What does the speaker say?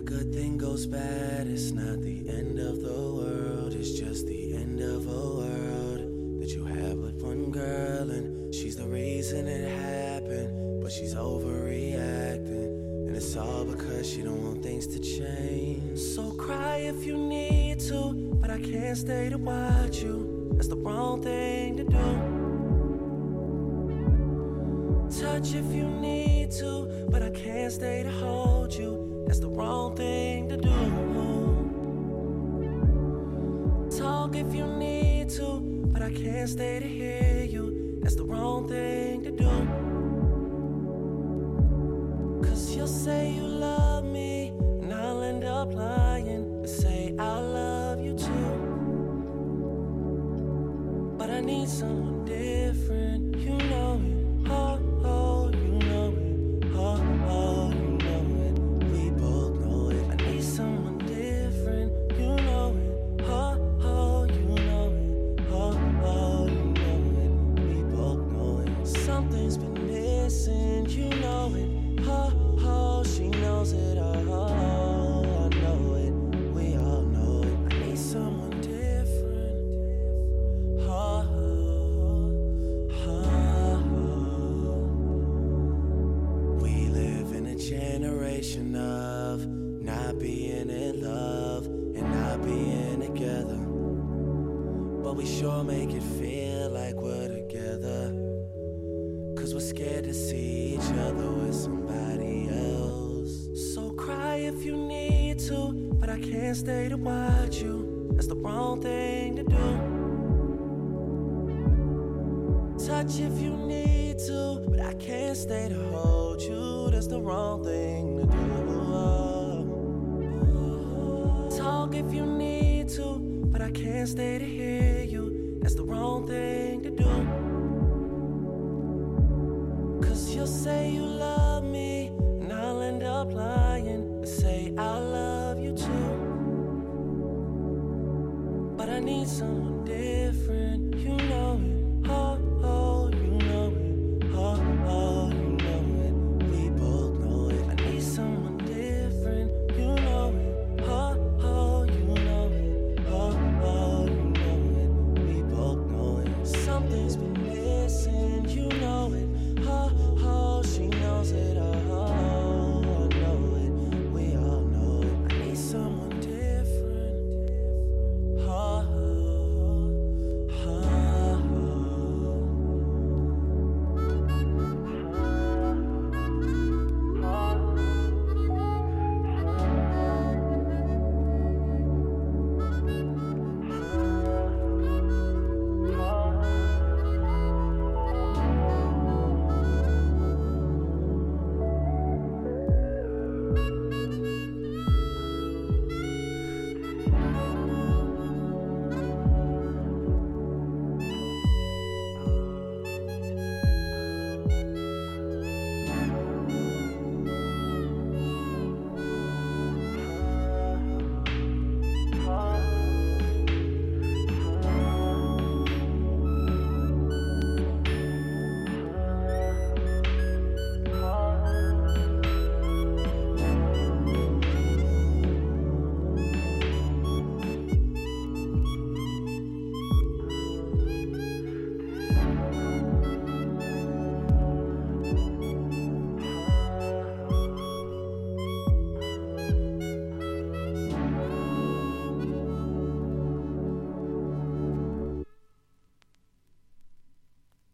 good thing goes bad, it's not the end of the world. It's just the end of a world that you had with one girl, and she's the reason it happened. But she's overreacting, and it's all because she don't want things to change. So cry if you need to, but I can't stay to watch you. That's the wrong thing to do. Touch if you need to, but I can't stay to hold you. That's the wrong thing to do. Talk if you need to, but I can't stay to hear you. That's the wrong thing to do. Cause you'll say you love me, and I'll end up lying and say I love you too. But I need someone different, you know it. Oh, oh, you know it. Oh, oh, you know it. We both know it. I need someone different, you know it. Oh, oh, you know it. Oh, oh, you know it. We both know it. Something's been missing, you know it. Oh, oh, she knows it. Oh, I know it. We all know it. I need someone different. Oh, generation of not being in love and not being together, but we sure make it feel like we're together, cause we're scared to see each other with somebody else. So cry if you need to, but I can't stay to watch you. That's the wrong thing to do. Touch if you need to, but I can't stay to hold you. That's the wrong thing to do. Talk if you need to, but I can't stay to hear you. That's the wrong thing to do. Cause you'll say you love me, and I'll end up lying and say I love you too. But I need someone different.